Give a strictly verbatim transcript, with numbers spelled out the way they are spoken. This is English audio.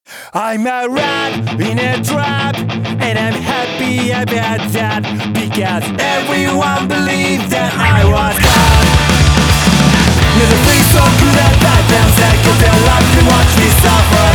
I'm a rat in a trap, and I'm happy about that, because everyone believed that I was God. Never feel so good at that dance, I could love to watch me suffer.